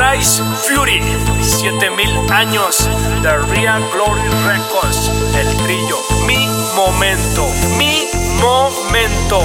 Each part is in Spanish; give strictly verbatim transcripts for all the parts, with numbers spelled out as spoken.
Bryce Fury, siete mil años de Real Glory Records, el trillo, mi momento, mi momento.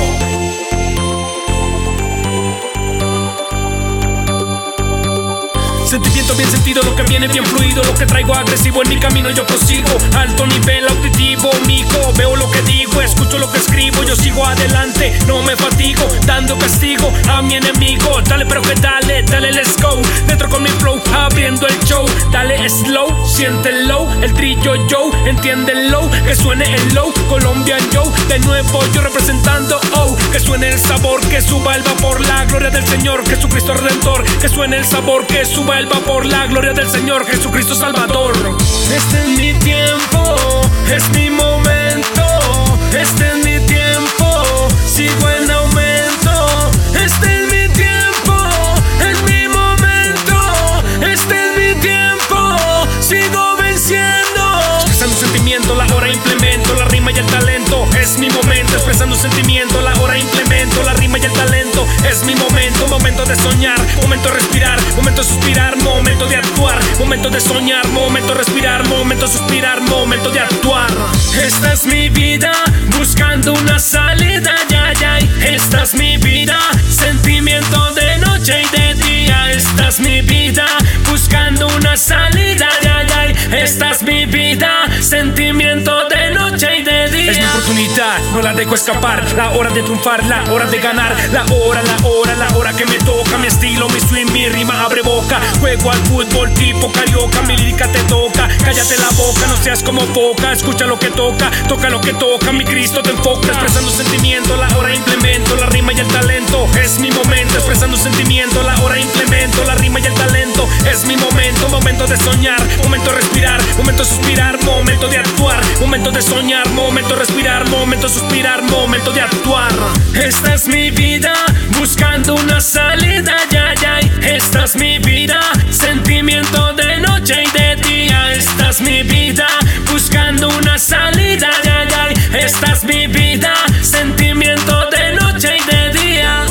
Sentimiento bien sentido, lo que viene bien fluido, lo que traigo agresivo en mi camino yo prosigo. Alto nivel auditivo, mico, veo lo que digo, escucho lo que escribo, yo sigo adelante, no me fatigo, dando castigo a mi enemigo. Dale pero que dale, dale let's go, dentro con mi flow, abriendo el show. Dale slow, siente el low, el trillo yo, entiende el low, que suene el low, Colombian yo, de nuevo yo representando oh, que suene el sabor, que suba el vapor, la gloria del Señor Jesucristo Redentor, que suene el sabor, que suba el vapor, la gloria del Señor Jesucristo Salvador. Este es mi tiempo, es mi momento, este es mi tiempo, sigo en aumento. Este es mi tiempo, es mi momento, este es mi tiempo, sigo venciendo. Expresando sentimiento, la hora implemento, la rima y el talento, es mi momento. Expresando sentimiento, la hora implemento, la rima y el talento, es mi momento. Momento de soñar, momento de respirar, momento de suspirar, momento de actuar, momento de soñar, momento de respirar, momento de suspirar, momento de actuar. Esta es mi vida, buscando una salida, ya, ya. Esta es mi vida, sentimiento de noche y de día. Esta es mi vida, buscando una salida, ya, ya. Esta es mi vida, sentimiento de noche y de día. Es mi oportunidad, no la dejo escapar. La hora de triunfar, la hora de ganar. La hora, la hora, la hora que me toca. Mi estilo, mi swing, mi rima abre boca. Juego al fútbol tipo carioca. Mi lírica te toca, cállate la boca, no seas como poca. Escucha lo que toca, toca lo que toca. Mi Cristo te enfoca. Expresando sentimiento, la hora implemento, la rima y el talento, es mi momento. Expresando sentimiento, la hora implemento, la rima y el talento, es mi momento. Momento de soñar, momento de respirar, momento de suspirar, momento de actuar, momento de soñar, momento de respirar, momento de suspirar, momento de actuar. Esta es mi vida, buscando una salida, ya, ya. Esta es mi vida, sentimiento de noche y de día. Esta es mi vida, buscando una salida, ya, ya. Esta es mi vida, sentimiento de noche y de día.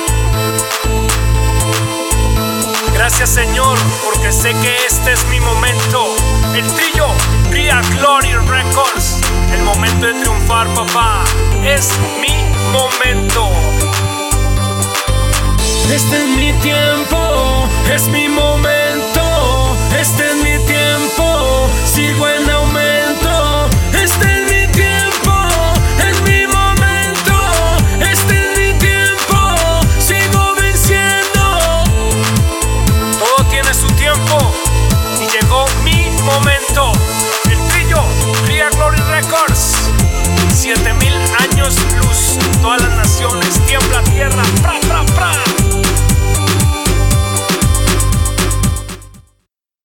Gracias Señor, porque sé que este es mi momento. El trillo, Real Glory Records, el momento de triunfar, papá, es mi momento. Este es mi tiempo, es mi